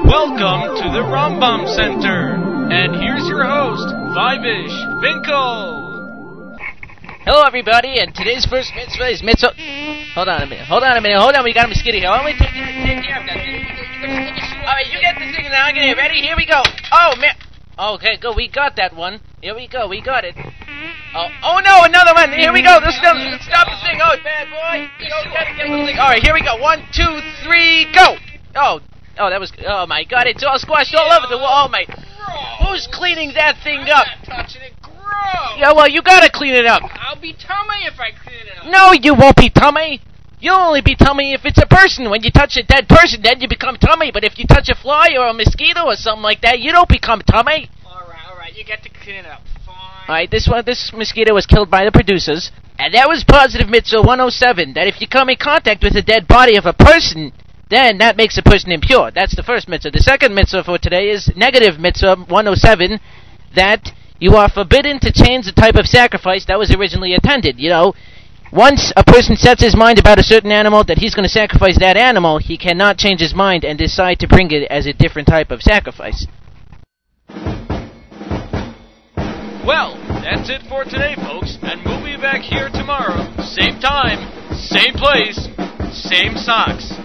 Welcome to the Rambam Center. And here's your host, Vivish Finkel. Hello, everybody, and today's first mitzvah is mitzvah... Hold on a minute, we got a mosquito here. Let me take care of that. Alright, you get the thing now, get it ready, here we go. Oh, man. Okay, go, we got that one. Here we go, we got it. Oh no, another one, here we go. Stop the thing, oh, bad boy. Alright, here we go, 1, 2, 3, go. Oh, that was, oh my god, it's all squashed all over the wall, oh my. Who's cleaning that thing up? I'm not touching it, gross. Yeah, well, you gotta clean it up. I'll be tummy if I clean it up. No, you won't be tummy. You'll only be tummy if it's a person. When you touch a dead person, then you become tummy. But if you touch a fly or a mosquito or something like that, you don't become tummy. Alright, you get to clean it up. Fine. Alright, this mosquito was killed by the producers. And that was positive mitzvah 107, that if you come in contact with the dead body of a person, then that makes a person impure. That's the first mitzvah. The second mitzvah for today is negative mitzvah 107, that you are forbidden to change the type of sacrifice that was originally intended. You know, once a person sets his mind about a certain animal, that he's going to sacrifice that animal, he cannot change his mind and decide to bring it as a different type of sacrifice. Well, that's it for today, folks, and we'll be back here tomorrow. Same time, same place, same socks.